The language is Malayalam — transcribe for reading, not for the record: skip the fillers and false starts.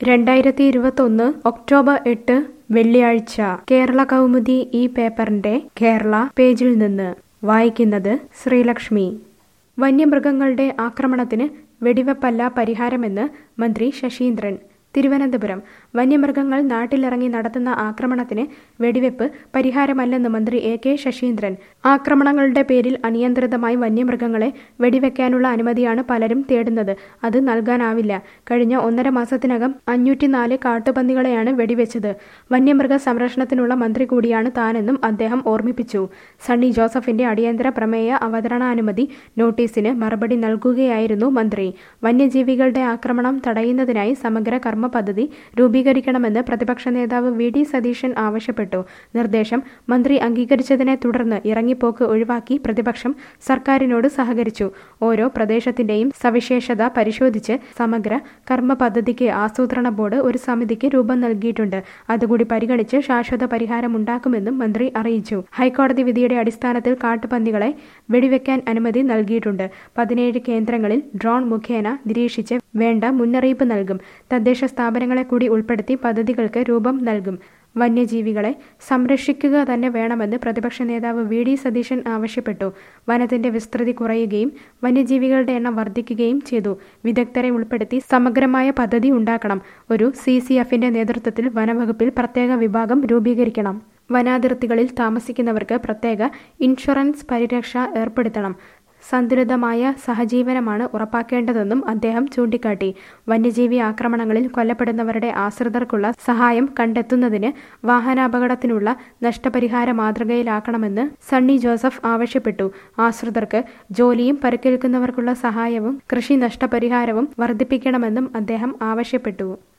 2021 ഒക്ടോബർ 8 വെള്ളിയാഴ്ച കേരള കൗമുദി ഈ പേപ്പറിന്റെ കേരള പേജിൽ നിന്ന് വായിക്കുന്നത് ശ്രീലക്ഷ്മി. വന്യമൃഗങ്ങളുടെ ആക്രമണത്തിന് വെടിവെപ്പല്ല പരിഹാരമെന്ന് മന്ത്രി ശശീന്ദ്രൻ. തിരുവനന്തപുരം. വന്യമൃഗങ്ങൾ നാട്ടിലിറങ്ങി നടത്തുന്ന ആക്രമണത്തിന് വെടിവെപ്പ് പരിഹാരമല്ലെന്ന് മന്ത്രി എ.കെ. ശശീന്ദ്രൻ. ആക്രമണങ്ങളുടെ പേരിൽ അനിയന്ത്രിതമായി വന്യമൃഗങ്ങളെ വെടിവെക്കാനുള്ള അനുമതിയാണ് പലരും തേടുന്നത്. അത് നൽകാനാവില്ല. കഴിഞ്ഞ 1.5 മാസത്തിനകം 504 കാട്ടുപന്നികളെയാണ് വെടിവെച്ചത്. വന്യമൃഗ സംരക്ഷണത്തിനുള്ള മന്ത്രി കൂടിയാണ് താനെന്നും അദ്ദേഹം ഓർമ്മിപ്പിച്ചു. സണ്ണി ജോസഫിന്റെ അടിയന്തര പ്രമേയ അവതരണാനുമതി നോട്ടീസിന് മറുപടി നൽകുകയായിരുന്നു മന്ത്രി. വന്യജീവികളുടെ ആക്രമണം തടയുന്നതിനായി സമഗ്ര കർമ്മ പദ്ധതി രൂപീകരിക്കണമെന്ന് പ്രതിപക്ഷ നേതാവ് വി.ഡി. സതീശൻ ആവശ്യപ്പെട്ടു. നിർദ്ദേശം മന്ത്രി അംഗീകരിച്ചതിനെ തുടർന്ന് ഇറങ്ങിപ്പോക്ക് ഒഴിവാക്കി പ്രതിപക്ഷം സർക്കാരിനോട് സഹകരിച്ചു. ഓരോ പ്രദേശത്തിന്റെയും സവിശേഷത പരിശോധിച്ച് സമഗ്ര കർമ്മ പദ്ധതിക്ക് ആസൂത്രണ ബോർഡ് ഒരു സമിതിക്ക് രൂപം നൽകിയിട്ടുണ്ട്. അതുകൂടി പരിഗണിച്ച് ശാശ്വത പരിഹാരമുണ്ടാക്കുമെന്നും മന്ത്രി അറിയിച്ചു. ഹൈക്കോടതി വിധിയുടെ അടിസ്ഥാനത്തിൽ കാട്ടുപന്നികളെ വെടിവെക്കാൻ അനുമതി നൽകിയിട്ടുണ്ട്. 17 കേന്ദ്രങ്ങളിൽ ഡ്രോൺ മുഖേന നിരീക്ഷിച്ച് വേണ്ട മുന്നറിയിപ്പ് നൽകും. തദ്ദേശ സ്ഥാപനങ്ങളെ കൂടി ഉൾപ്പെടുത്തി പദ്ധതികൾക്ക് രൂപം നൽകും. വന്യജീവികളെ സംരക്ഷിക്കുക തന്നെ വേണമെന്ന് പ്രതിപക്ഷ നേതാവ് വി.ഡി. സതീശൻ ആവശ്യപ്പെട്ടു. വനത്തിന്റെ വിസ്തൃതി കുറയുകയും വന്യജീവികളുടെ എണ്ണം വർദ്ധിക്കുകയും ചെയ്തു. വിദഗ്ധരെ ഉൾപ്പെടുത്തി സമഗ്രമായ പദ്ധതി ഉണ്ടാക്കണം. ഒരു CCFന്റെ നേതൃത്വത്തിൽ വനവകുപ്പിൽ പ്രത്യേക വിഭാഗം രൂപീകരിക്കണം. വനാതിർത്തികളിൽ താമസിക്കുന്നവർക്ക് പ്രത്യേക ഇൻഷുറൻസ് പരിരക്ഷ ഏർപ്പെടുത്തണം. സന്തുലിതമായ സഹജീവനമാണ് ഉറപ്പാക്കേണ്ടതെന്നും അദ്ദേഹം ചൂണ്ടിക്കാട്ടി. വന്യജീവി ആക്രമണങ്ങളിൽ കൊല്ലപ്പെടുന്നവരുടെ ആശ്രിതർക്കുള്ള സഹായം കണ്ടെത്തുന്നതിന് വാഹനാപകടത്തിനുള്ള നഷ്ടപരിഹാര മാതൃകയിലാക്കണമെന്ന് സണ്ണി ജോസഫ് ആവശ്യപ്പെട്ടു. ആശ്രിതർക്ക് ജോലിയും പരിക്കേൽക്കുന്നവർക്കുള്ള സഹായവും കൃഷി നഷ്ടപരിഹാരവും വർദ്ധിപ്പിക്കണമെന്നും അദ്ദേഹം ആവശ്യപ്പെട്ടു.